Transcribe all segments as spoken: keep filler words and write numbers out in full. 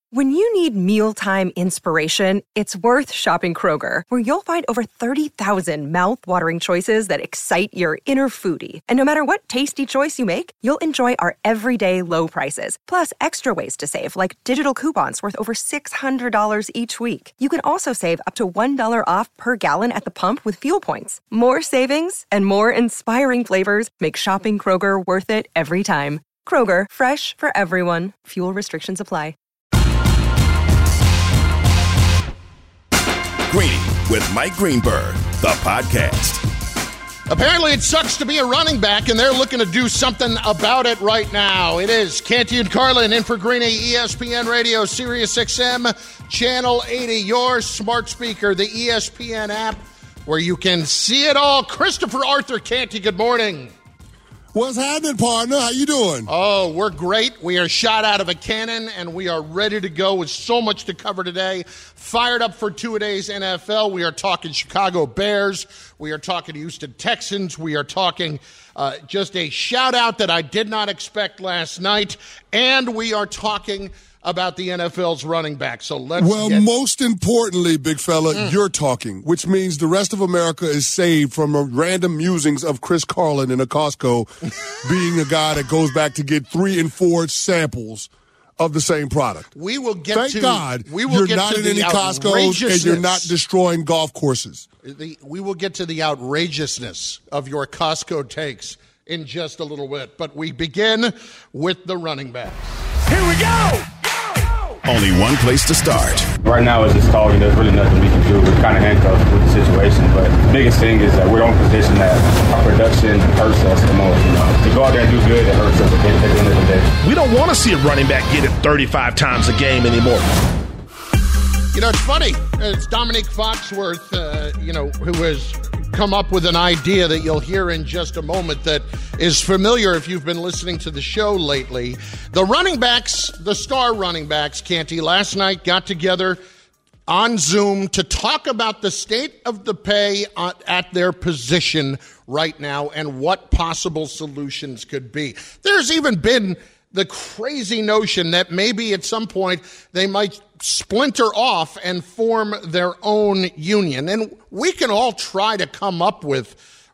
When you need mealtime inspiration, it's worth shopping Kroger, where you'll find over thirty thousand mouth-watering choices that excite your inner foodie. And no matter what tasty choice you make, you'll enjoy our everyday low prices, plus extra ways to save, like digital coupons worth over six hundred dollars each week. You can also save up to one dollar off per gallon at the pump with fuel points. More savings and more inspiring flavors make shopping Kroger worth it every time. Kroger, fresh for everyone. Fuel restrictions apply. Greeny with Mike Greenberg, the podcast. Apparently it sucks to be a running back, and they're looking to do something about it right now. It is Canty and Carlin in for Greeny, E S P N Radio, Sirius X M, Channel eighty, your smart speaker, the E S P N app, where you can see it all. Christopher Arthur Canty, good morning. What's happening, partner? How you doing? Oh, we're great. We are shot out of a cannon, and we are ready to go with so much to cover today. Fired up for two-a-days N F L. We are talking Chicago Bears. We are talking Houston Texans. We are talking uh, just a shout-out that I did not expect last night. And we are talking about the N F L's running back. So let's Well, get- most importantly, big fella, mm. you're talking, which means the rest of America is saved from the random musings of Chris Carlin in a Costco being a guy that goes back to get three and four samples of the same product. We will get Thank to God we will you're get not to in the any Costco's and you're not destroying golf courses. The, we will get to the outrageousness of your Costco takes in just a little bit. But we begin with the running backs. Here we go! Only one place to start. Right now it's just talking. There's really nothing we can do. We're kind of handcuffed with the situation. But the biggest thing is that we're in a position that our production hurts us the most. You know? To go out there and do good, it hurts us at the end of the day. We don't want to see a running back get it thirty-five times a game anymore. You know, it's funny. It's Dominique Foxworth, uh, you know, who has come up with an idea that you'll hear in just a moment that is familiar if you've been listening to the show lately. The running backs, the star running backs, Canty, last night got together on Zoom to talk about the state of the pay at their position right now and what possible solutions could be. There's even been the crazy notion that maybe at some point they might splinter off and form their own union. And we can all try to come up with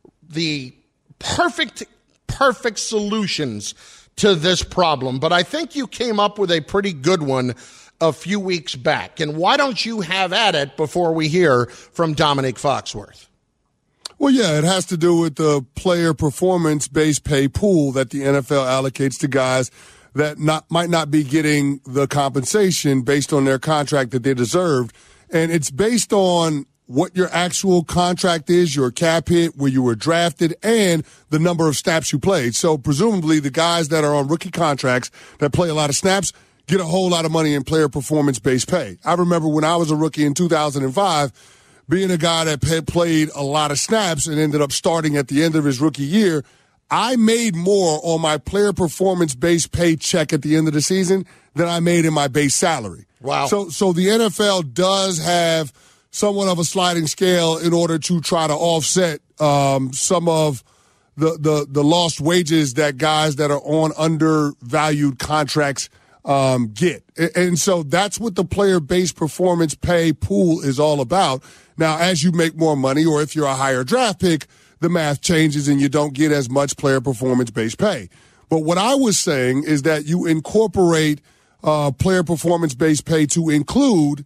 the perfect, perfect solutions to this problem. But I think you came up with a pretty good one a few weeks back. And why don't you have at it before we hear from Dominique Foxworth? Well, yeah, it has to do with the player performance-based pay pool that the N F L allocates to guys that not might not be getting the compensation based on their contract that they deserved. And it's based on what your actual contract is, your cap hit, where you were drafted, and the number of snaps you played. So presumably the guys that are on rookie contracts that play a lot of snaps get a whole lot of money in player performance-based pay. I remember when I was a rookie in two thousand five, being a guy that had played a lot of snaps and ended up starting at the end of his rookie year, I made more on my player performance-based pay check at the end of the season than I made in my base salary. Wow. So, so the N F L does have somewhat of a sliding scale in order to try to offset um, some of the, the, the lost wages that guys that are on undervalued contracts um, get. And so that's what the player-based performance pay pool is all about. Now, as you make more money, or if you're a higher draft pick, the math changes and you don't get as much player performance-based pay. But what I was saying is that you incorporate uh, player performance-based pay to include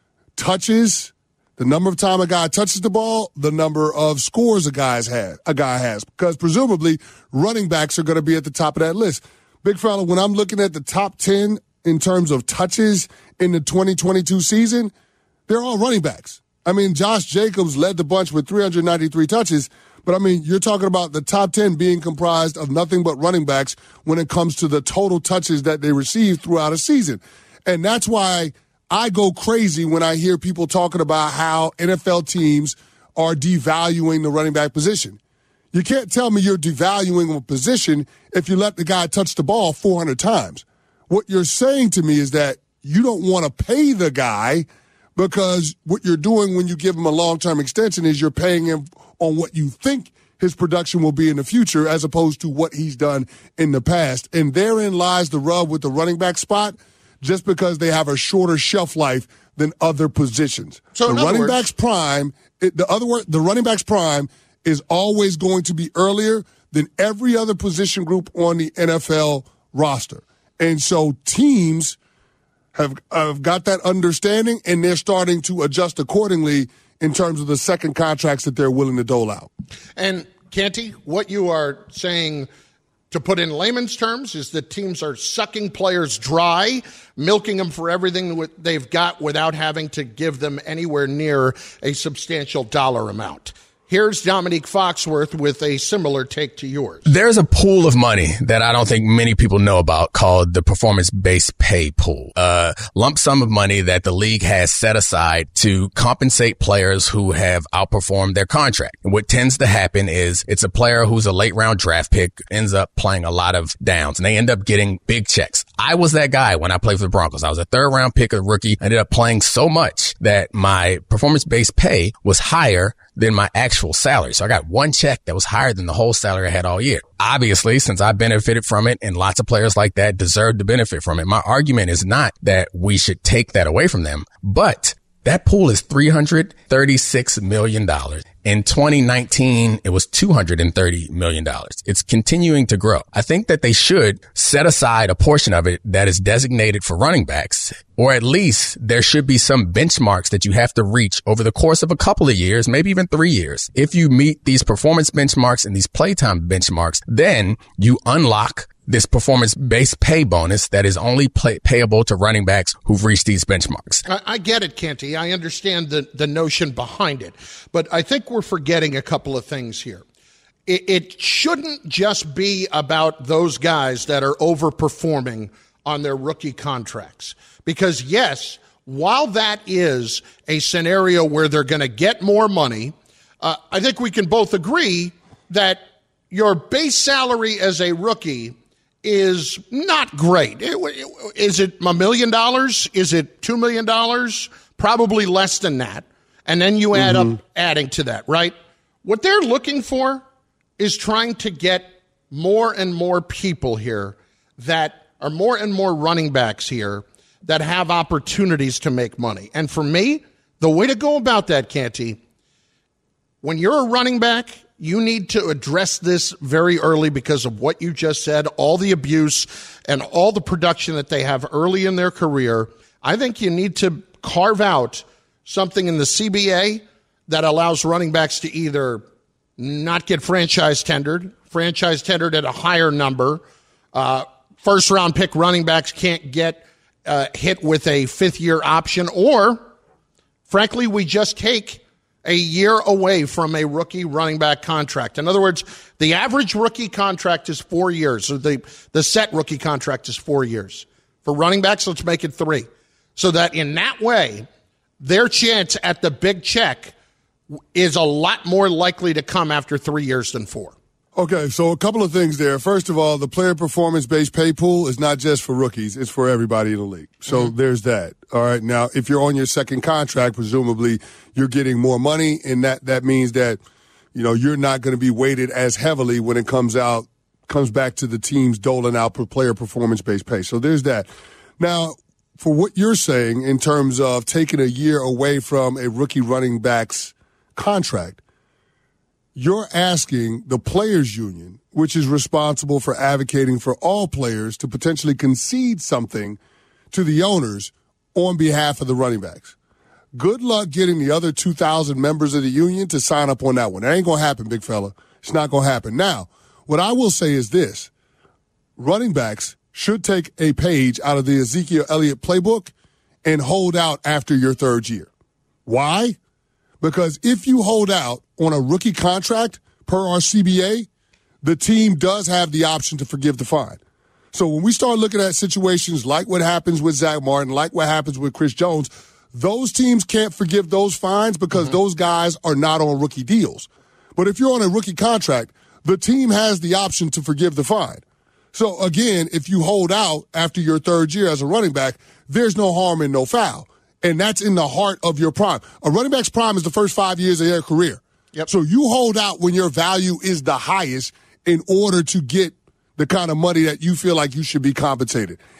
touches, the number of time a guy touches the ball, the number of scores a guy's had, a guy has, because presumably running backs are going to be at the top of that list. Big fella, when I'm looking at the top ten in terms of touches in the twenty twenty-two season, they're all running backs. I mean, Josh Jacobs led the bunch with three hundred ninety-three touches, but I mean, you're talking about the top ten being comprised of nothing but running backs when it comes to the total touches that they receive throughout a season. And that's why I go crazy when I hear people talking about how N F L teams are devaluing the running back position. You can't tell me you're devaluing a position if you let the guy touch the ball four hundred times. What you're saying to me is that you don't want to pay the guy, because what you're doing when you give him a long-term extension is you're paying him on what you think his production will be in the future as opposed to what he's done in the past. And therein lies the rub with the running back spot. just because they have a shorter shelf life than other positions. So the running words, back's prime, it, the other word, the running back's prime is always going to be earlier than every other position group on the N F L roster. And so teams have, have got that understanding, and they're starting to adjust accordingly in terms of the second contracts that they're willing to dole out. And, Canty, what you are saying, to put in layman's terms, is that teams are sucking players dry, milking them for everything they've got without having to give them anywhere near a substantial dollar amount. Here's Dominique Foxworth with a similar take to yours. There's a pool of money that I don't think many people know about called the performance-based pay pool. A lump sum of money that the league has set aside to compensate players who have outperformed their contract. And what tends to happen is it's a player who's a late round draft pick, ends up playing a lot of downs, and they end up getting big checks. I was that guy when I played for the Broncos. I was a third round pick, a rookie. I ended up playing so much that my performance-based pay was higher than my actual salary. So I got one check that was higher than the whole salary I had all year. Obviously, since I benefited from it, and lots of players like that deserve to benefit from it, my argument is not that we should take that away from them, but that pool is three hundred thirty-six million dollars. In twenty nineteen, it was two hundred thirty million dollars. It's continuing to grow. I think that they should set aside a portion of it that is designated for running backs, or at least there should be some benchmarks that you have to reach over the course of a couple of years, maybe even three years. If you meet these performance benchmarks and these playtime benchmarks, then you unlock this performance-based pay bonus that is only pay- payable to running backs who've reached these benchmarks. I, I get it, Canty. I understand the, the notion behind it. But I think we're forgetting a couple of things here. It, it shouldn't just be about those guys that are overperforming on their rookie contracts. Because, yes, while that is a scenario where they're going to get more money, uh, I think we can both agree that your base salary as a rookie is not great. Is it a million dollars? Is it two million dollars? Probably less than that. And then you add mm-hmm. up adding to that, right? What they're looking for is trying to get more and more people here that are more and more running backs here that have opportunities to make money. And for me, the way to go about that, Canty, when you're a running back, you need to address this very early because of what you just said, all the abuse and all the production that they have early in their career. I think you need to carve out something in the C B A that allows running backs to either not get franchise tendered, franchise tendered at a higher number. Uh, first round pick running backs can't get uh, hit with a fifth year option, or frankly, we just take a year away from a rookie running back contract. In other words, the average rookie contract is four years. So the, the set rookie contract is four years. For running backs, let's make it three. So that in that way, their chance at the big check is a lot more likely to come after three years than four. Okay, so a couple of things there. First of all, the player performance-based pay pool is not just for rookies. It's for everybody in the league. So mm-hmm. there's that. All right, now, if you're on your second contract, presumably you're getting more money, and that, that means that, you know, you're not going to be weighted as heavily when it comes out, comes back to the teams doling out per player performance-based pay. So there's that. Now, for what you're saying in terms of taking a year away from a rookie running back's contract, you're asking the players union, which is responsible for advocating for all players, to potentially concede something to the owners on behalf of the running backs. Good luck getting the other two thousand members of the union to sign up on that one. That ain't going to happen, big fella. It's not going to happen. Now, what I will say is this. Running backs should take a page out of the Ezekiel Elliott playbook and hold out after your third year. Why? Because if you hold out on a rookie contract per our C B A, the team does have the option to forgive the fine. So when we start looking at situations like what happens with Zach Martin, like what happens with Chris Jones, those teams can't forgive those fines because mm-hmm. those guys are not on rookie deals. But if you're on a rookie contract, the team has the option to forgive the fine. So again, if you hold out after your third year as a running back, there's no harm and no foul. And that's in the heart of your prime. A running back's prime is the first five years of their career. Yep. So you hold out when your value is the highest in order to get the kind of money that you feel like you should be compensated.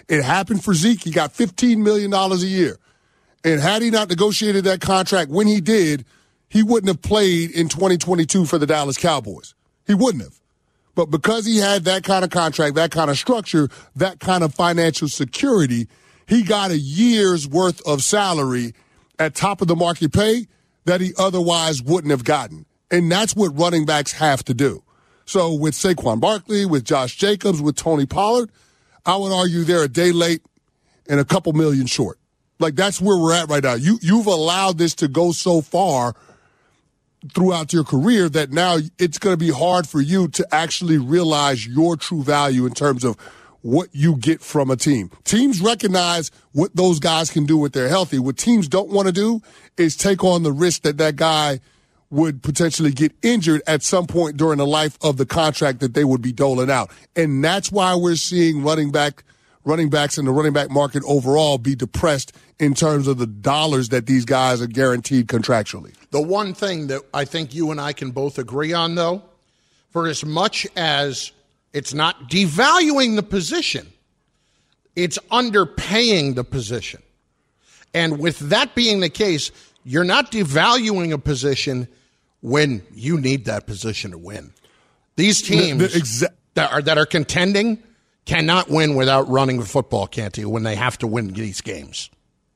It happened for Zeke. He got fifteen million dollars a year. And had he not negotiated that contract when he did, he wouldn't have played in twenty twenty-two for the Dallas Cowboys. He wouldn't have. But because he had that kind of contract, that kind of structure, that kind of financial security, he got a year's worth of salary at top of the market pay that he otherwise wouldn't have gotten. And that's what running backs have to do. So with Saquon Barkley, with Josh Jacobs, with Tony Pollard, I would argue they're a day late and a couple million short. Like, that's where we're at right now. You, you've allowed this to go so far throughout your career that now it's going to be hard for you to actually realize your true value in terms of what you get from a team. Teams recognize what those guys can do when they're healthy. What teams don't want to do is take on the risk that that guy would potentially get injured at some point during the life of the contract that they would be doling out. And that's why we're seeing running back running backs in the running back market overall be depressed in terms of the dollars that these guys are guaranteed contractually. The one thing that I think you and I can both agree on, though, for as much as it's not devaluing the position, it's underpaying the position. And with that being the case, you're not devaluing a position when you need that position to win. These teams the, the exa- that are that are contending cannot win without running the football, can't you, when they have to win these games?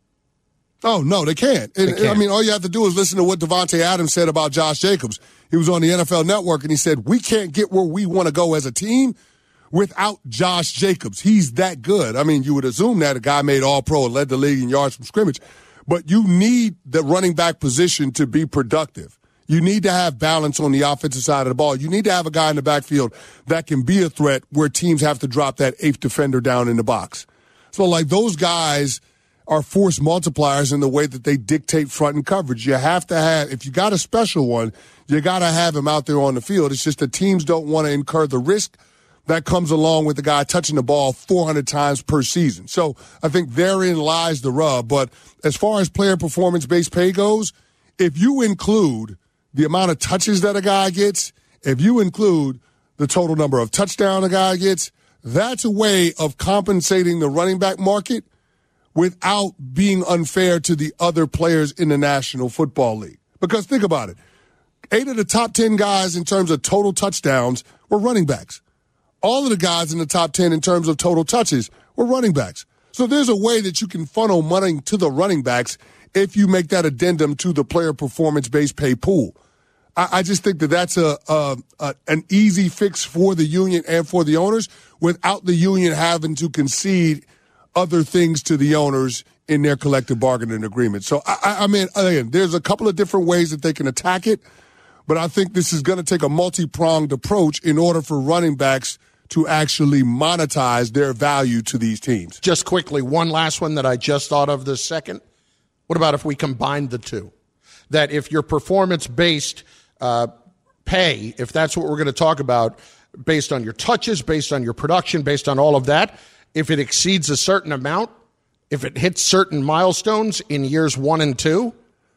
Oh, no, they can't. They and, can't. I mean, all you have to do is listen to what Devontae Adams said about Josh Jacobs. He was on the N F L Network, and he said, we can't get where we want to go as a team without Josh Jacobs. He's that good. I mean, you would assume that a guy made All-Pro and led the league in yards from scrimmage. But you need the running back position to be productive. You need to have balance on the offensive side of the ball. You need to have a guy in the backfield that can be a threat where teams have to drop that eighth defender down in the box. So, like, those guys are force multipliers in the way that they dictate front and coverage. You have to have, if you got a special one, you got to have him out there on the field. It's just that teams don't want to incur the risk that comes along with the guy touching the ball four hundred times per season. So I think therein lies the rub. But as far as player performance-based pay goes, if you include the amount of touches that a guy gets, if you include the total number of touchdowns a guy gets, that's a way of compensating the running back market without being unfair to the other players in the National Football League. Because think about it. Eight of the top ten guys in terms of total touchdowns were running backs. All of the guys in the top ten in terms of total touches were running backs. So there's a way that you can funnel money to the running backs if you make that addendum to the player performance-based pay pool. I, I just think that that's a, a, a an easy fix for the union and for the owners without the union having to concede other things to the owners in their collective bargaining agreement. So, I, I mean, again, there's a couple of different ways that they can attack it, but I think this is going to take a multi-pronged approach in order for running backs to actually monetize their value to these teams. Just quickly, one last one that I just thought of this second. What about if we combined the two? That if your performance-based uh, pay, if that's what we're going to talk about, based on your touches, based on your production, based on all of that, if it exceeds a certain amount, if it hits certain milestones in years one and two,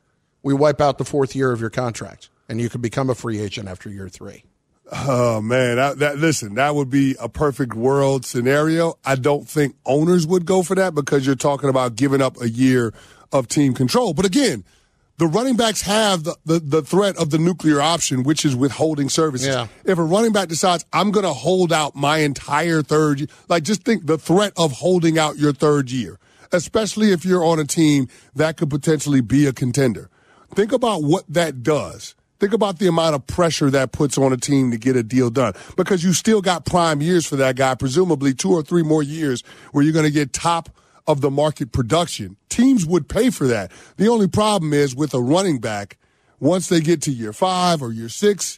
we wipe out the fourth year of your contract, and you can become a free agent after year three. Oh, man. That, that, listen, that would be a perfect world scenario. I don't think owners would go for that because you're talking about giving up a year of team control. But again, the running backs have the, the, the threat of the nuclear option, which is withholding services. Yeah. If a running back decides, I'm going to hold out my entire third year, like just think the threat of holding out your third year, especially if you're on a team that could potentially be a contender. Think about what that does. Think about the amount of pressure that puts on a team to get a deal done because you still got prime years for that guy, presumably two or three more years where you're going to get top of the market production. Teams would pay for that. The only problem is with a running back, once they get to year five or year six,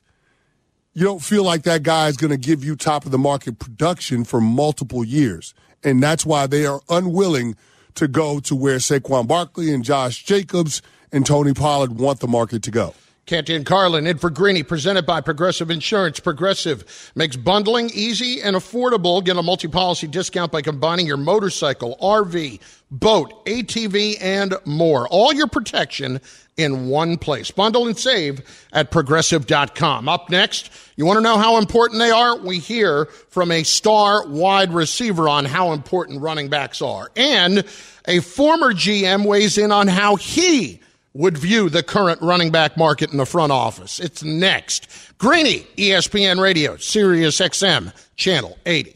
you don't feel like that guy is going to give you top of the market production for multiple years. And that's why they are unwilling to go to where Saquon Barkley and Josh Jacobs and Tony Pollard want the market to go. Canty and Carlin in for Greeny, presented by Progressive Insurance. Progressive makes bundling easy and affordable. Get a multi-policy discount by combining your motorcycle, R V, boat, A T V, and more. All your protection in one place. Bundle and save at progressive dot com. Up next, you want to know how important they are? We hear from a star wide receiver on how important running backs are. And a former G M weighs in on how he would view the current running back market in the front office. It's next. Greeny, E S P N Radio, Sirius X M, Channel eighty.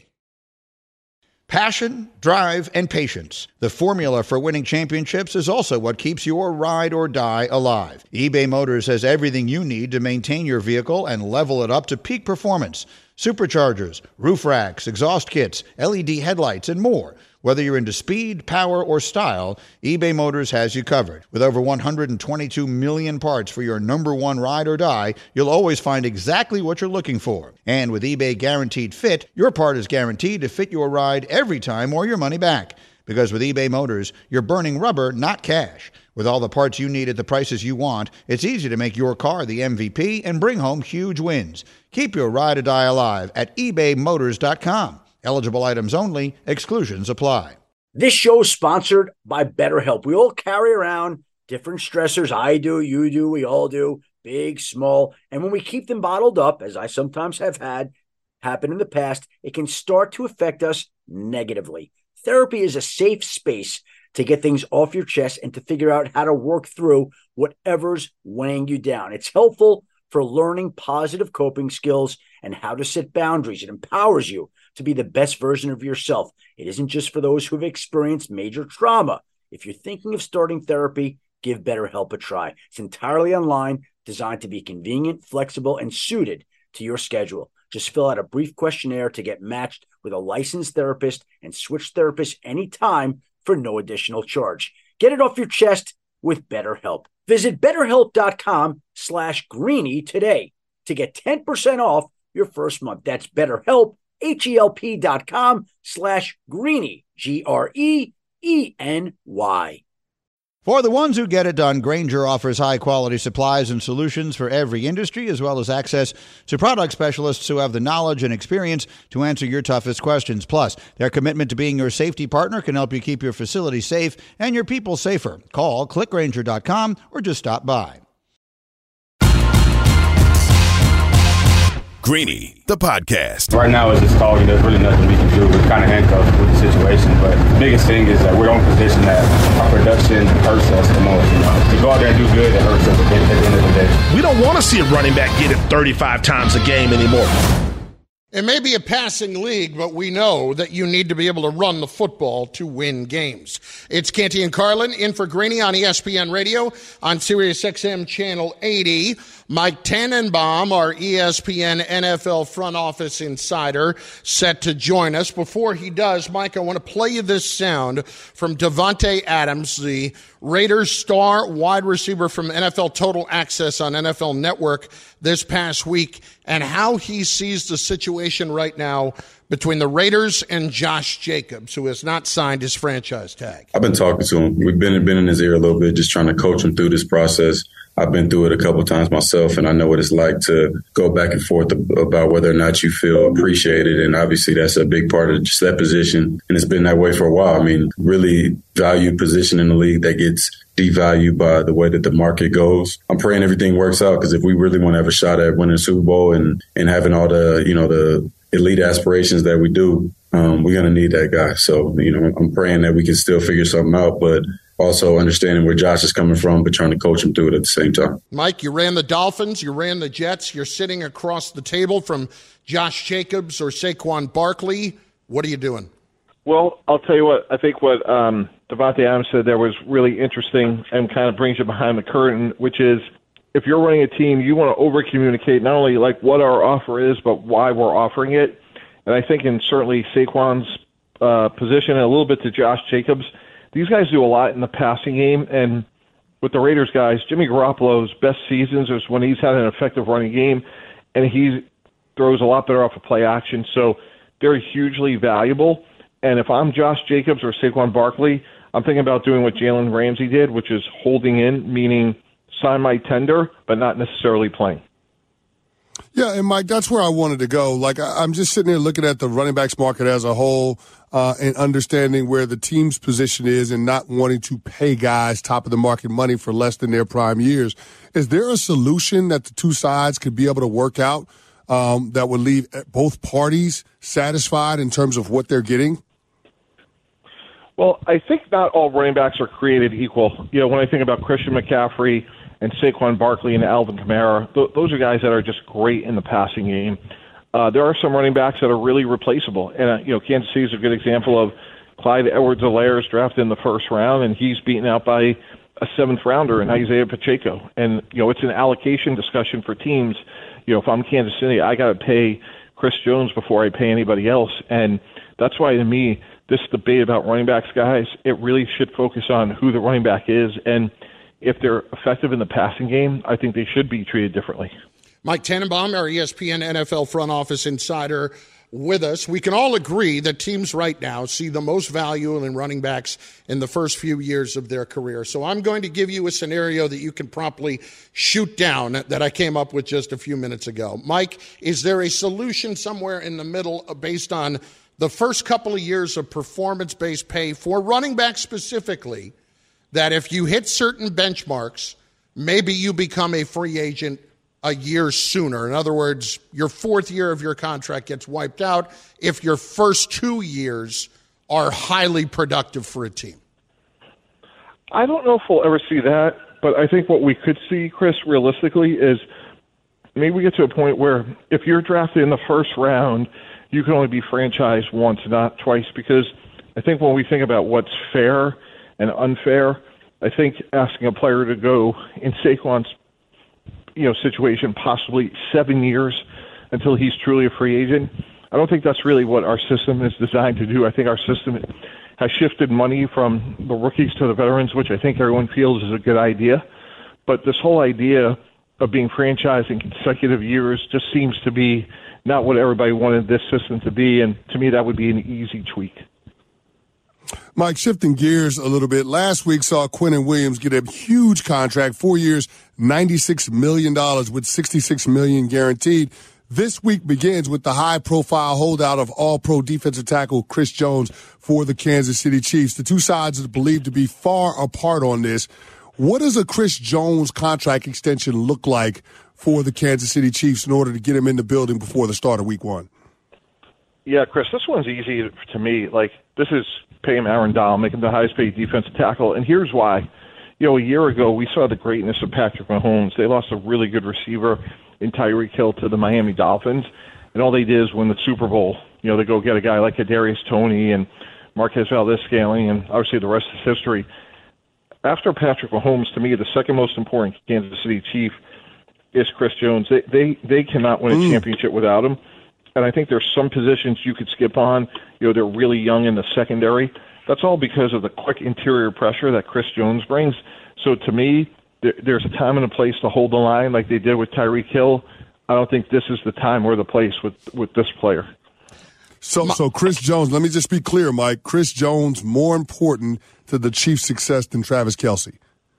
Passion, drive, and patience. The formula for winning championships is also what keeps your ride or die alive. eBay Motors has everything you need to maintain your vehicle and level it up to peak performance. Superchargers, roof racks, exhaust kits, L E D headlights, and more. Whether you're into speed, power, or style, eBay Motors has you covered. With over one hundred twenty-two million parts for your number one ride or die, you'll always find exactly what you're looking for. And with eBay Guaranteed Fit, your part is guaranteed to fit your ride every time or your money back. Because with eBay Motors, you're burning rubber, not cash. With all the parts you need at the prices you want, it's easy to make your car the M V P and bring home huge wins. Keep your ride or die alive at ebay motors dot com. Eligible items only. Exclusions apply. This show is sponsored by BetterHelp. We all carry around different stressors. I do, you do, we all do, big, small. And when we keep them bottled up, as I sometimes have had happen in the past, it can start to affect us negatively. Therapy is a safe space to get things off your chest and to figure out how to work through whatever's weighing you down. It's helpful for learning positive coping skills and how to set boundaries. It empowers you to be the best version of yourself. It isn't just for those who have experienced major trauma. If you're thinking of starting therapy, give BetterHelp a try. It's entirely online, designed to be convenient, flexible, and suited to your schedule. Just fill out a brief questionnaire to get matched with a licensed therapist and switch therapists anytime for no additional charge. Get it off your chest with BetterHelp. Visit betterhelp.com slash greeny today to get ten percent off your first month. That's BetterHelp, H-E-L-P dot com slash greeny, G R E E N Y. For the ones who get it done, Grainger offers high-quality supplies and solutions for every industry, as well as access to product specialists who have the knowledge and experience to answer your toughest questions. Plus, their commitment to being your safety partner can help you keep your facility safe and your people safer. Call click grainger dot com or just stop by. Greeny, the podcast. Right now, it's just talking. There's really nothing we can do. We're kind of handcuffed with the situation. But the biggest thing is that we're in a position that our production hurts us the most. You know, to go out there and do good, it hurts us at the end of the day. We don't want to see a running back get it thirty-five times a game anymore. It may be a passing league, but we know that you need to be able to run the football to win games. It's Canty and Carlin in for Greeny on E S P N Radio on Sirius X M Channel eighty. Mike Tannenbaum, our E S P N N F L front office insider, set to join us. Before he does, Mike, I want to play you this sound from Davante Adams, the Raiders star wide receiver from N F L Total Access on N F L Network this past week, and how he sees the situation right now between the Raiders and Josh Jacobs, who has not signed his franchise tag. I've been talking to him. We've been, been in his ear a little bit, just trying to coach him through this process. I've been through it a couple of times myself, and I know what it's like to go back and forth about whether or not you feel appreciated. And obviously that's a big part of just that position. And it's been that way for a while. I mean, really valued position in the league that gets devalued by the way that the market goes. I'm praying everything works out, because if we really want to have a shot at winning the Super Bowl and, and having all the, you know, the elite aspirations that we do, um, we're going to need that guy. So, you know, I'm praying that we can still figure something out, but also understanding where Josh is coming from, but trying to coach him through it at the same time. Mike, you ran the Dolphins, you ran the Jets. You're sitting across the table from Josh Jacobs or Saquon Barkley. What are you doing? Well, I'll tell you what. I think what um, Davante Adams said there was really interesting and kind of brings you behind the curtain, which is if you're running a team, you want to over-communicate not only like what our offer is, but why we're offering it. And I think in certainly Saquon's uh, position and a little bit to Josh Jacobs, these guys do a lot in the passing game, and with the Raiders guys, Jimmy Garoppolo's best seasons is when he's had an effective running game, and he throws a lot better off of play action. So they're hugely valuable. And if I'm Josh Jacobs or Saquon Barkley, I'm thinking about doing what Jalen Ramsey did, which is holding in, meaning sign my tender, but not necessarily playing. Yeah, and Mike, that's where I wanted to go. Like, I, I'm just sitting there looking at the running backs market as a whole uh, and understanding where the team's position is and not wanting to pay guys top of the market money for less than their prime years. Is there a solution that the two sides could be able to work out um, that would leave both parties satisfied in terms of what they're getting? Well, I think not all running backs are created equal. You know, when I think about Christian McCaffrey and Saquon Barkley and Alvin Kamara, th- those are guys that are just great in the passing game. Uh, there are some running backs that are really replaceable. And, uh, you know, Kansas City is a good example of Clyde Edwards-Helaire is drafted in the first round, and he's beaten out by a seventh-rounder in Isaiah Pacheco. And, you know, it's an allocation discussion for teams. You know, if I'm Kansas City, I got to pay Chris Jones before I pay anybody else. And that's why, to me, this debate about running backs, guys, it really should focus on who the running back is. And if they're effective in the passing game, I think they should be treated differently. Mike Tannenbaum, our E S P N N F L front office insider, with us. We can all agree that teams right now see the most value in running backs in the first few years of their career. So I'm going to give you a scenario that you can promptly shoot down that I came up with just a few minutes ago. Mike, is there a solution somewhere in the middle based on the first couple of years of performance-based pay for running backs specifically, that if you hit certain benchmarks, maybe you become a free agent a year sooner? In other words, your fourth year of your contract gets wiped out if your first two years are highly productive for a team. I don't know if we'll ever see that, but I think what we could see, Chris, realistically, is maybe we get to a point where if you're drafted in the first round, you can only be franchised once, not twice, because I think when we think about what's fair and unfair, I think asking a player to go in Saquon's you know, situation possibly seven years until he's truly a free agent, I don't think that's really what our system is designed to do. I think our system has shifted money from the rookies to the veterans, which I think everyone feels is a good idea. But this whole idea of being franchised in consecutive years just seems to be not what everybody wanted this system to be, and to me that would be an easy tweak. Mike, shifting gears a little bit, last week saw Quinnen Williams get a huge contract, four years, ninety-six million dollars with sixty-six million dollars guaranteed. This week begins with the high-profile holdout of all-pro defensive tackle Chris Jones for the Kansas City Chiefs. The two sides are believed to be far apart on this. What does a Chris Jones contract extension look like for the Kansas City Chiefs in order to get him in the building before the start of week one? Yeah, Chris, this one's easy to me. Like, this is pay him Aaron Donald, make him the highest-paid defensive tackle, and here's why. You know, a year ago, we saw the greatness of Patrick Mahomes. They lost a really good receiver in Tyreek Hill to the Miami Dolphins, and all they did is win the Super Bowl. You know, they go get a guy like Kadarius Toney and Marquez Valdes-Scantling, and obviously the rest is history. After Patrick Mahomes, to me, the second most important Kansas City Chief is Chris Jones. They they, they cannot win a mm. championship without him. And I think there's some positions you could skip on. You know, they're really young in the secondary. That's all because of the quick interior pressure that Chris Jones brings. So to me, there, there's a time and a place to hold the line like they did with Tyreek Hill. I don't think this is the time or the place with, with this player. So, so Chris Jones, let me just be clear, Mike. Chris Jones more important to the Chiefs' success than Travis Kelce?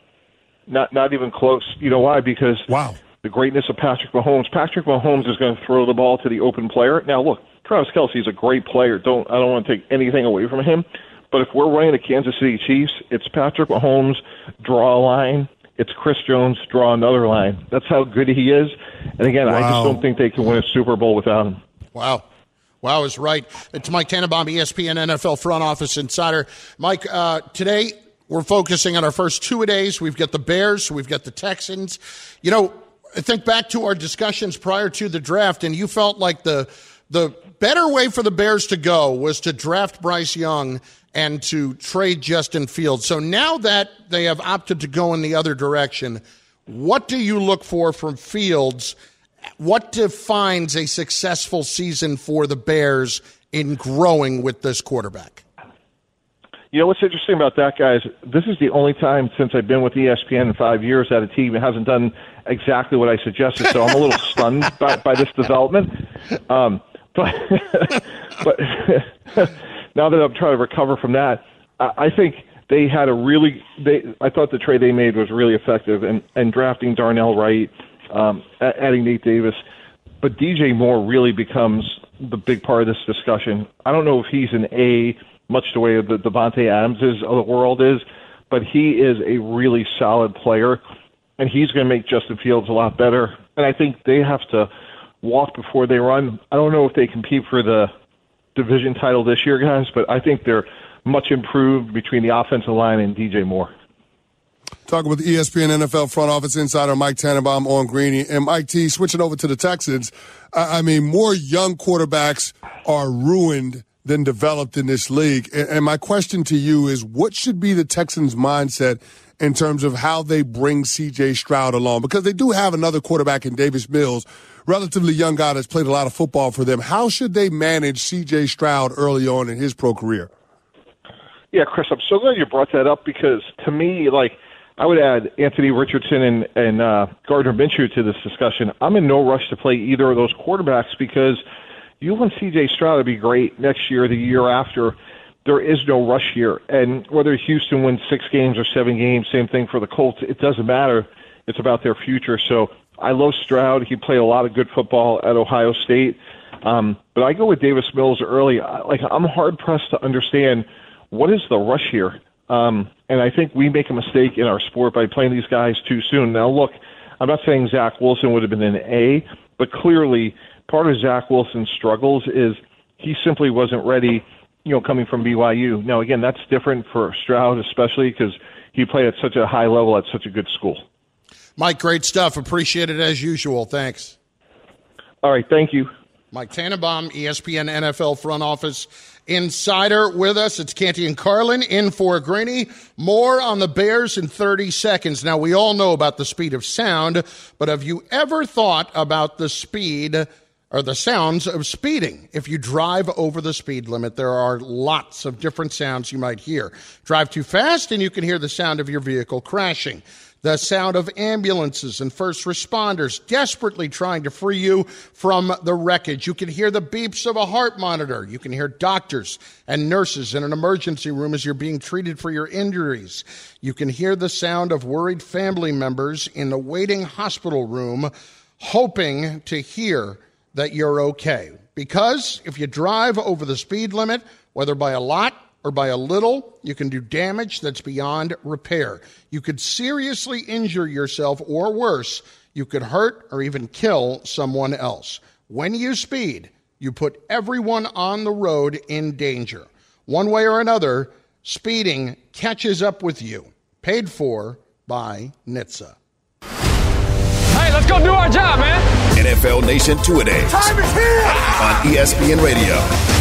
Not, not even close. You know why? Because wow. the greatness of Patrick Mahomes. Patrick Mahomes is going to throw the ball to the open player. Now, look, Travis Kelce is a great player. Don't I don't want to take anything away from him. But if we're running the Kansas City Chiefs, it's Patrick Mahomes, draw a line. It's Chris Jones, draw another line. That's how good he is. And, again, wow. I just don't think they can win a Super Bowl without him. Wow. Wow is right. It's Mike Tannenbaum, E S P N N F L front office insider. Mike, uh, today we're focusing on our first two-a-days. We've got the Bears. We've got the Texans. You know, I think back to our discussions prior to the draft, and you felt like the the better way for the Bears to go was to draft Bryce Young and to trade Justin Fields. So now that they have opted to go in the other direction, what do you look for from Fields? What defines a successful season for the Bears in growing with this quarterback? You know what's interesting about that, guys? This is the only time since I've been with E S P N in five years that a team hasn't done exactly what I suggested. So I'm a little stunned by, by this development. Um, but but now that I'm trying to recover from that, I, I think they had a really they I thought the trade they made was really effective, and, and drafting Darnell Wright, um, adding Nate Davis. But D J Moore really becomes the big part of this discussion. I don't know if he's an A, much the way the Davante Adams is of the world is, but he is a really solid player, and he's going to make Justin Fields a lot better. And I think they have to walk before they run. I don't know if they compete for the division title this year, guys, but I think they're much improved between the offensive line and D J Moore. Talking with E S P N N F L front office insider Mike Tannenbaum on Greeny. And Mike T, switching over to the Texans, I mean, more young quarterbacks are ruined than developed in this league. And my question to you is, what should be the Texans' mindset in terms of how they bring C J Stroud along? Because they do have another quarterback in Davis Mills, relatively young guy that's played a lot of football for them. How should they manage C J Stroud early on in his pro career? Yeah, Chris, I'm so glad you brought that up because to me, like, I would add Anthony Richardson and, and uh, Gardner Minshew to this discussion. I'm in no rush to play either of those quarterbacks because you want C J Stroud to be great next year, the year after. There is no rush here. And whether Houston wins six games or seven games, same thing for the Colts, it doesn't matter. It's about their future. So I love Stroud. He played a lot of good football at Ohio State. Um, but I go with Davis Mills early. Like, I'm hard-pressed to understand what is the rush here. Um, and I think we make a mistake in our sport by playing these guys too soon. Now, look, I'm not saying Zach Wilson would have been an A, but clearly part of Zach Wilson's struggles is he simply wasn't ready, you know, coming from B Y U. Now, again, that's different for Stroud, especially because he played at such a high level at such a good school. Mike, great stuff. Appreciate it as usual. Thanks. All right, thank you. Mike Tannenbaum, E S P N N F L front office insider with us. It's Canty and Carlin in for Greeny. More on the Bears in thirty seconds. Now, we all know about the speed of sound, but have you ever thought about the speed or the sounds of speeding? If you drive over the speed limit, there are lots of different sounds you might hear. Drive too fast and you can hear the sound of your vehicle crashing. The sound of ambulances and first responders desperately trying to free you from the wreckage. You can hear the beeps of a heart monitor. You can hear doctors and nurses in an emergency room as you're being treated for your injuries. You can hear the sound of worried family members in the waiting hospital room hoping to hear that you're okay. Because if you drive over the speed limit, whether by a lot or by a little, you can do damage that's beyond repair. You could seriously injure yourself, or worse, you could hurt or even kill someone else. When you speed, you put everyone on the road in danger. One way or another, speeding catches up with you. Paid for by N H T S A. Hey, let's go do our job, man. N F L Nation Two-A-Days. Time is here. On E S P N Radio.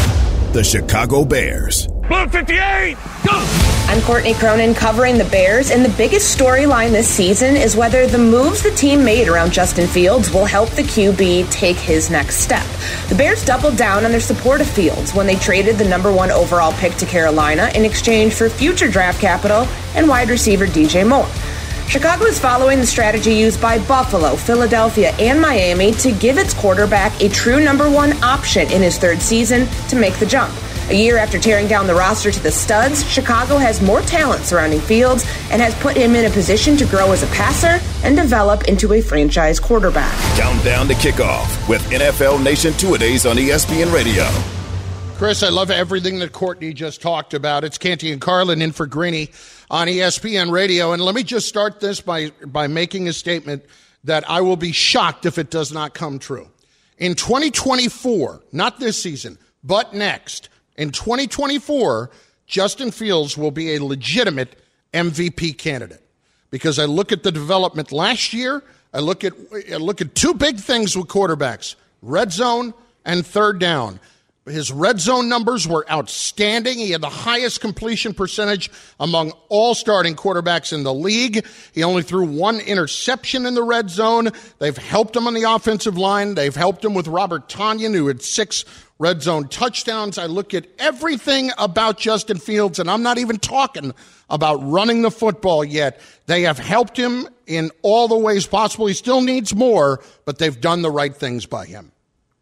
The Chicago Bears. Blue fifty-eight, go! I'm Courtney Cronin covering the Bears, and the biggest storyline this season is whether the moves the team made around Justin Fields will help the Q B take his next step. The Bears doubled down on their support of Fields when they traded the number one overall pick to Carolina in exchange for future draft capital and wide receiver D J Moore. Chicago is following the strategy used by Buffalo, Philadelphia, and Miami to give its quarterback a true number one option in his third season to make the jump. A year after tearing down the roster to the studs, Chicago has more talent surrounding Fields and has put him in a position to grow as a passer and develop into a franchise quarterback. Countdown to kickoff with N F L Nation Two-A-Days on E S P N Radio. Chris, I love everything that Courtney just talked about. It's Canty and Carlin in for Greeny on E S P N Radio. And let me just start this by, by making a statement that I will be shocked if it does not come true. In twenty twenty-four, not this season, but next, in twenty twenty-four, Justin Fields will be a legitimate M V P candidate. Because I look at the development last year, I look at I look at two big things with quarterbacks, red zone and third down. His red zone numbers were outstanding. He had the highest completion percentage among all starting quarterbacks in the league. He only threw one interception in the red zone. They've helped him on the offensive line. They've helped him with Robert Tonyan, who had six red zone touchdowns. I look at everything about Justin Fields, and I'm not even talking about running the football yet. They have helped him in all the ways possible. He still needs more, but they've done the right things by him.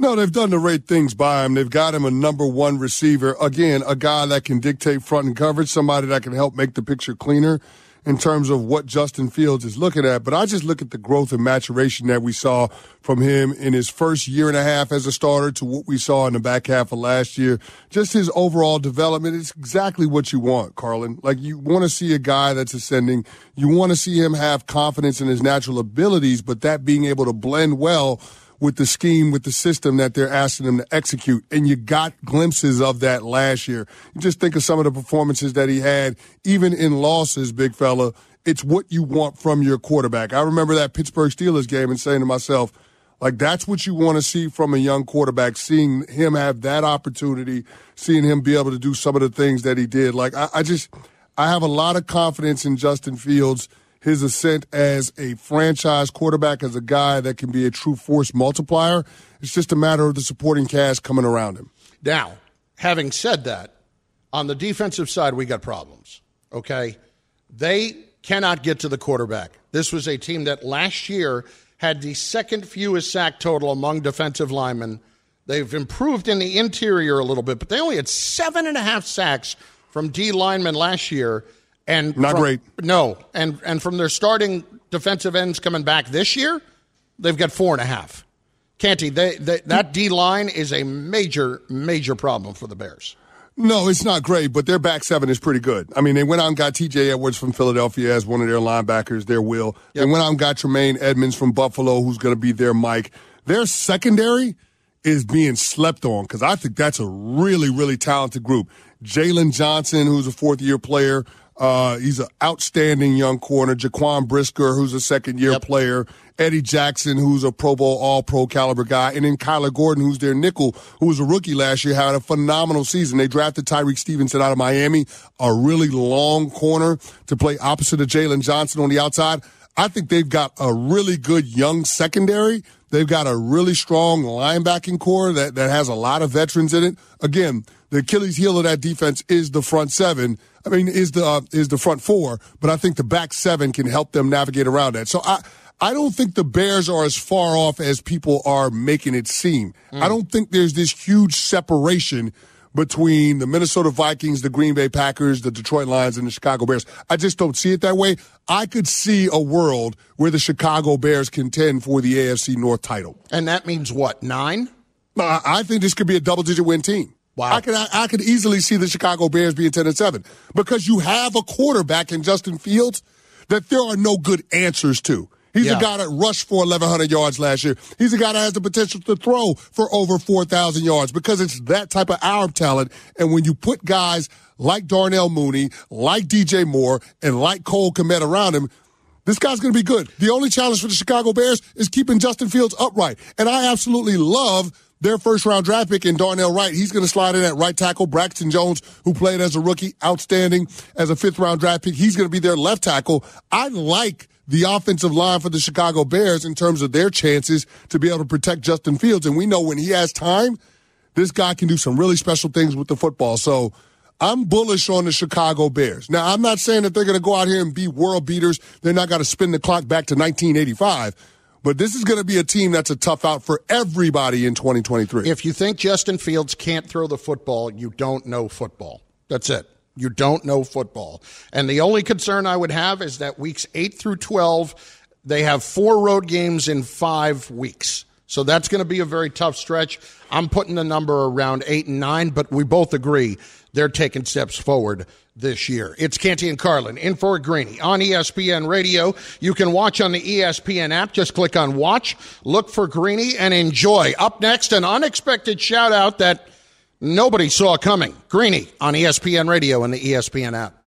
No, they've done the right things by him. They've got him a number one receiver. Again, a guy that can dictate front and coverage, somebody that can help make the picture cleaner in terms of what Justin Fields is looking at. But I just look at the growth and maturation that we saw from him in his first year and a half as a starter to what we saw in the back half of last year. Just his overall development is exactly what you want, Carlin. Like, you want to see a guy that's ascending. You want to see him have confidence in his natural abilities, but that being able to blend well with the scheme, with the system that they're asking him to execute. And you got glimpses of that last year. You just think of some of the performances that he had, even in losses, big fella. It's what you want from your quarterback. I remember that Pittsburgh Steelers game and saying to myself, like, that's what you want to see from a young quarterback, seeing him have that opportunity, seeing him be able to do some of the things that he did. Like, I, I just, I have a lot of confidence in Justin Fields, his ascent as a franchise quarterback, as a guy that can be a true force multiplier. It's just a matter of the supporting cast coming around him. Now, having said that, on the defensive side, we got problems, okay? They cannot get to the quarterback. This was a team that last year had the second fewest sack total among defensive linemen. They've improved in the interior a little bit, but they only had seven and a half sacks from D linemen last year. And Not from, great. No. And and from their starting defensive ends coming back this year, they've got four and a half. Canty, they, they, that D-line is a major, major problem for the Bears. No, it's not great, but their back seven is pretty good. I mean, they went out and got T J Edwards from Philadelphia as one of their linebackers, their will. Yep. They went out and got Tremaine Edmonds from Buffalo, who's going to be their Mike. Their secondary is being slept on because I think that's a really, really talented group. Jalen Johnson, who's a fourth-year player, Uh, he's an outstanding young corner. Jaquan Brisker, who's a second-year yep. player. Eddie Jackson, who's a Pro Bowl, all-pro caliber guy. And then Kyler Gordon, who's their nickel, who was a rookie last year, had a phenomenal season. They drafted Tyreek Stevenson out of Miami, a really long corner to play opposite of Jalen Johnson on the outside. I think they've got a really good young secondary. They've got a really strong linebacking core that, that has a lot of veterans in it. Again, the Achilles heel of that defense is the front seven. I mean, is the uh, is the front four, but I think the back seven can help them navigate around that. So I I don't think the Bears are as far off as people are making it seem. Mm. I don't think there's this huge separation between the Minnesota Vikings, the Green Bay Packers, the Detroit Lions, and the Chicago Bears. I just don't see it that way. I could see a world where the Chicago Bears contend for the A F C North title. And that means what, nine? I, I think this could be a double-digit win team. Wow. I could I, I could easily see the Chicago Bears being ten and seven because you have a quarterback in Justin Fields that there are no good answers to. He's yeah. a guy that rushed for eleven hundred yards last year. He's a guy that has the potential to throw for over four thousand yards because it's that type of Arab talent. And when you put guys like Darnell Mooney, like D J Moore, and like Cole Kmet around him, this guy's going to be good. The only challenge for the Chicago Bears is keeping Justin Fields upright. And I absolutely love their first-round draft pick in Darnell Wright. He's going to slide in at right tackle. Braxton Jones, who played as a rookie, outstanding as a fifth-round draft pick. He's going to be their left tackle. I like the offensive line for the Chicago Bears in terms of their chances to be able to protect Justin Fields. And we know when he has time, this guy can do some really special things with the football. So I'm bullish on the Chicago Bears. Now, I'm not saying that they're going to go out here and be world beaters. They're not going to spin the clock back to nineteen eighty-five. But this is going to be a team that's a tough out for everybody in twenty twenty-three. If you think Justin Fields can't throw the football, you don't know football. That's it. You don't know football. And the only concern I would have is that weeks eight through twelve, they have four road games in five weeks. So that's going to be a very tough stretch. I'm putting the number around eight and nine, but we both agree they're taking steps forward this year. It's Canty and Carlin in for Greeny on E S P N Radio. You can watch on the E S P N app. Just click on Watch, look for Greeny, and enjoy. Up next, an unexpected shout-out that nobody saw coming. Greeny on E S P N Radio and the E S P N app.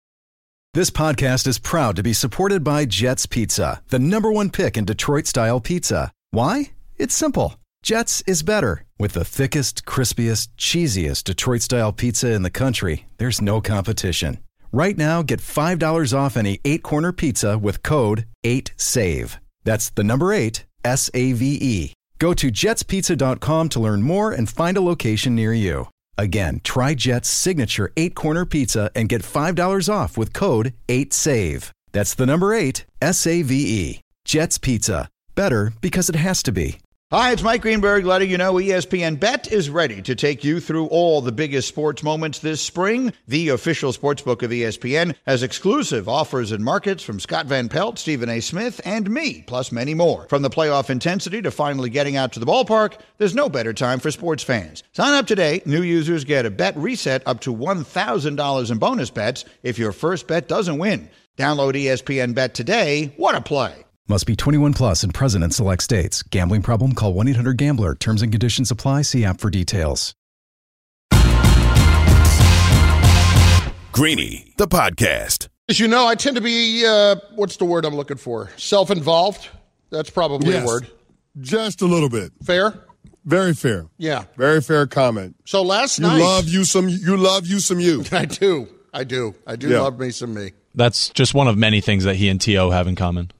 This podcast is proud to be supported by Jets Pizza, the number one pick in Detroit-style pizza. Why? It's simple. Jets is better. With the thickest, crispiest, cheesiest Detroit-style pizza in the country, there's no competition. Right now, get five dollars off any eight-corner pizza with code eight save. That's the number eight, S A V E. Go to jets pizza dot com to learn more and find a location near you. Again, try Jet's signature eight-corner pizza and get five dollars off with code eight save. That's the number eight, S A V E. Jet's Pizza. Better because it has to be. Hi, it's Mike Greenberg letting you know E S P N Bet is ready to take you through all the biggest sports moments this spring. The official sportsbook of E S P N has exclusive offers and markets from Scott Van Pelt, Stephen A. Smith, and me, plus many more. From the playoff intensity to finally getting out to the ballpark, there's no better time for sports fans. Sign up today. New users get a bet reset up to one thousand dollars in bonus bets if your first bet doesn't win. Download E S P N Bet today. What a play. Must be twenty-one plus and present in select states. Gambling problem? Call one eight hundred gambler. Terms and conditions apply. See app for details. Greeny, the podcast. As you know, I tend to be, uh, what's the word I'm looking for? Self-involved? That's probably yes, a word. Just a little bit. Fair? Very fair. Yeah. Very fair comment. So last you night. You love you some, you love you some you. I do. I do. I do yeah. love me some me. That's just one of many things that he and T O have in common.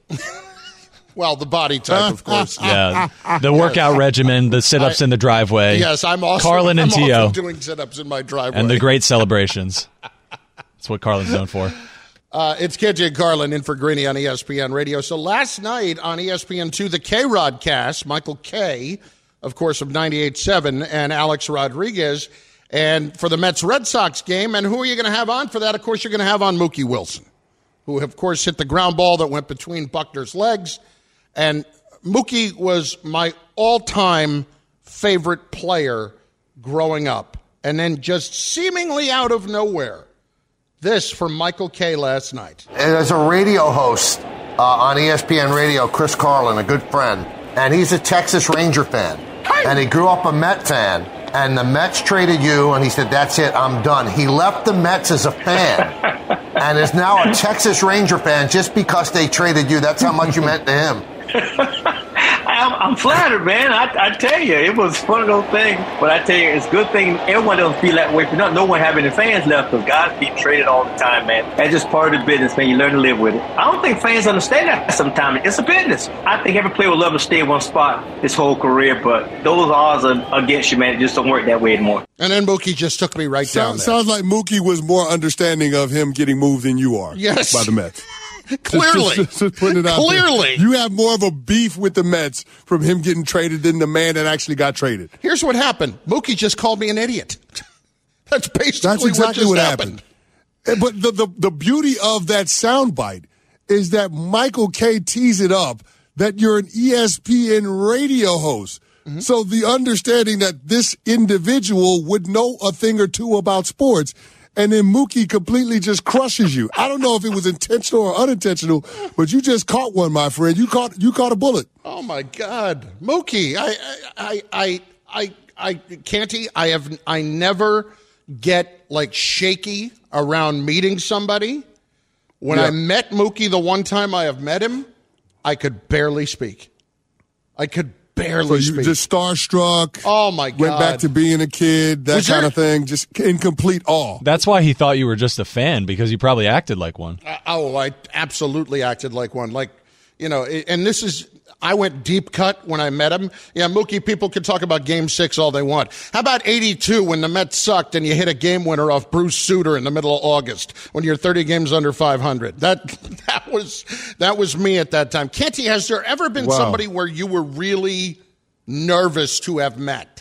Well, the body type, of course. Yeah, the workout yes. regimen, the sit-ups I, in the driveway. Yes, I'm also, Carlin and I'm T O also doing sit-ups in my driveway. And the great celebrations. That's what Carlin's known for. Uh, it's Kenji and Carlin in for Greeny on E S P N Radio. So last night on E S P N two, the K-Rod cast, Michael Kay, of course, of ninety-eight point seven, and Alex Rodriguez, and for the Mets-Red Sox game. And who are you going to have on for that? Of course, you're going to have on Mookie Wilson, who, of course, hit the ground ball that went between Buckner's legs. And Mookie was my all-time favorite player growing up. And then just seemingly out of nowhere, this from Michael Kay last night. As a radio host uh, on E S P N Radio, Chris Carlin, a good friend, and he's a Texas Ranger fan. And he grew up a Met fan. And the Mets traded you, and he said, that's it, I'm done. He left the Mets as a fan and is now a Texas Ranger fan just because they traded you. That's how much you meant to him. I'm, I'm flattered, man. I, I tell you, it was one of those things. But I tell you, it's a good thing everyone doesn't feel that way. For not, no one having any fans left, because guys be traded all the time, man. That's just part of the business, man. You learn to live with it. I don't think fans understand that sometimes. It's a business. I think every player would love to stay in one spot his whole career, but those odds are against you, man. It just don't work that way anymore. And then Mookie just took me right so, down there. Sounds like Mookie was more understanding of him getting moved than you are. Yes. By the Mets. Clearly. Just, just, just putting it out Clearly. There. You have more of a beef with the Mets from him getting traded than the man that actually got traded. Here's what happened. Mookie just called me an idiot. That's basically That's exactly what, what happened. happened. But the, the, the beauty of that soundbite is that Michael Kay tees it up that you're an E S P N radio host. Mm-hmm. So the understanding that this individual would know a thing or two about sports, and then Mookie completely just crushes you. I don't know if it was intentional or unintentional, but you just caught one, my friend. You caught you caught a bullet. Oh my God, Mookie! I I I I I Canty. I have I never get like shaky around meeting somebody. When yep. I met Mookie the one time I have met him, I could barely speak. I could. Barely so you speak. Just starstruck. Oh, my God. Went back to being a kid, that was kind there... of thing, just in complete awe. That's why he thought you were just a fan, because you probably acted like one. Uh, oh, I absolutely acted like one. Like, you know, and this is, I went deep cut when I met him. Yeah, Mookie, people can talk about game six all they want. How about eighty-two when the Mets sucked and you hit a game winner off Bruce Sutter in the middle of August when you're thirty games under five hundred? That that was that was me at that time. Kenty, has there ever been wow. somebody where you were really nervous to have met?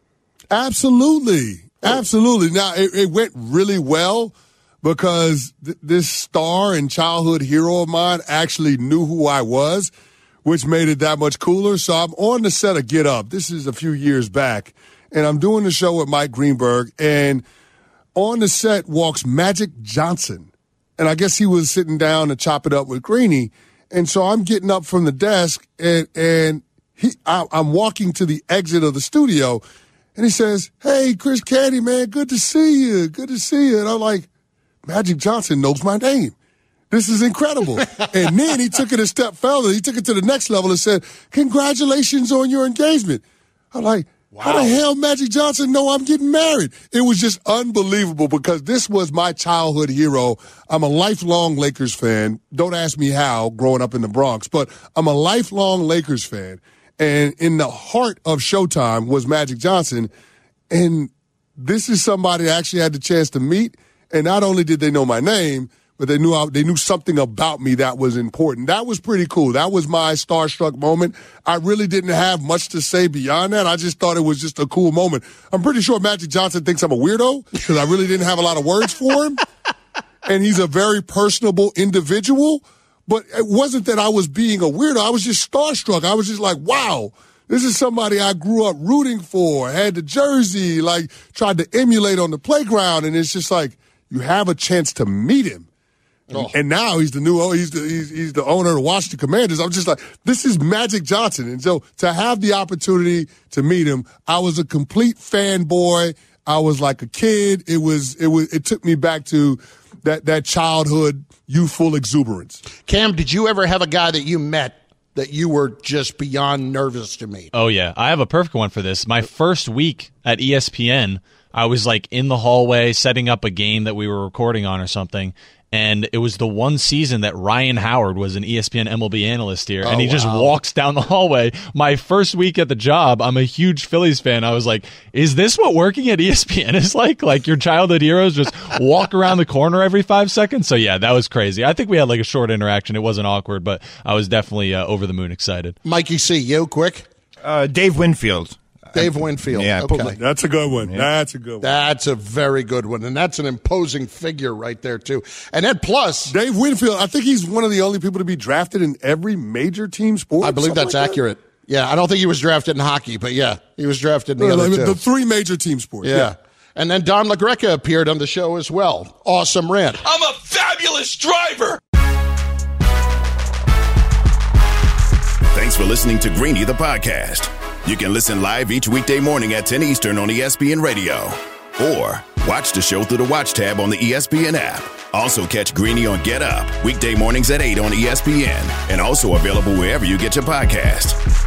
Absolutely. Absolutely. Now, it, it went really well because th- this star and childhood hero of mine actually knew who I was, which made it that much cooler. So I'm on the set of Get Up. This is a few years back, and I'm doing the show with Mike Greenberg, and on the set walks Magic Johnson. And I guess he was sitting down to chop it up with Greeny. And so I'm getting up from the desk, and, and he, I, I'm walking to the exit of the studio, and he says, "Hey, Chris Canty, man, good to see you. Good to see you." And I'm like, Magic Johnson knows my name. This is incredible. And then he took it a step further. He took it to the next level and said, "Congratulations on your engagement." I'm like, wow. How the hell Magic Johnson know I'm getting married? It was just unbelievable because this was my childhood hero. I'm a lifelong Lakers fan. Don't ask me how, growing up in the Bronx, but I'm a lifelong Lakers fan. And in the heart of Showtime was Magic Johnson. And this is somebody I actually had the chance to meet. And not only did they know my name, but they knew I, they knew something about me that was important. That was pretty cool. That was my starstruck moment. I really didn't have much to say beyond that. I just thought it was just a cool moment. I'm pretty sure Magic Johnson thinks I'm a weirdo because I really didn't have a lot of words for him. And he's a very personable individual. But it wasn't that I was being a weirdo. I was just starstruck. I was just like, wow, this is somebody I grew up rooting for, had the jersey, like tried to emulate on the playground. And it's just like, you have a chance to meet him. Oh. And now he's the new, he's the, he's, he's the owner of the Washington Commanders. I'm just like, this is Magic Johnson. And so to have the opportunity to meet him, I was a complete fanboy. I was like a kid. It was, it was, it took me back to that, that childhood, youthful exuberance. Cam, did you ever have a guy that you met that you were just beyond nervous to meet? Oh, yeah. I have a perfect one for this. My first week at E S P N, I was like in the hallway setting up a game that we were recording on or something. And it was the one season that Ryan Howard was an E S P N M L B analyst here. And oh, he just wow. walks down the hallway. My first week at the job, I'm a huge Phillies fan. I was like, is this what working at E S P N is like? Like your childhood heroes just walk around the corner every five seconds? So, yeah, that was crazy. I think we had like a short interaction. It wasn't awkward, but I was definitely uh, over the moon excited. Mikey C., you, quick? Uh, Dave Winfield. Dave Winfield. Yeah, okay. That's a good one. Yeah. That's a good one. That's a very good one. And that's an imposing figure right there, too. And then plus, Dave Winfield, I think he's one of the only people to be drafted in every major team sport. I believe that's like accurate. That? Yeah, I don't think he was drafted in hockey, but yeah, he was drafted in the no, other like, two. The three major team sports. Yeah. yeah. And then Don LaGreca appeared on the show as well. Awesome rant. I'm a fabulous driver. Thanks for listening to Greeny the podcast. You can listen live each weekday morning at ten Eastern on E S P N Radio. Or watch the show through the Watch tab on the E S P N app. Also catch Greeny on Get Up, weekday mornings at eight on E S P N. And also available wherever you get your podcast.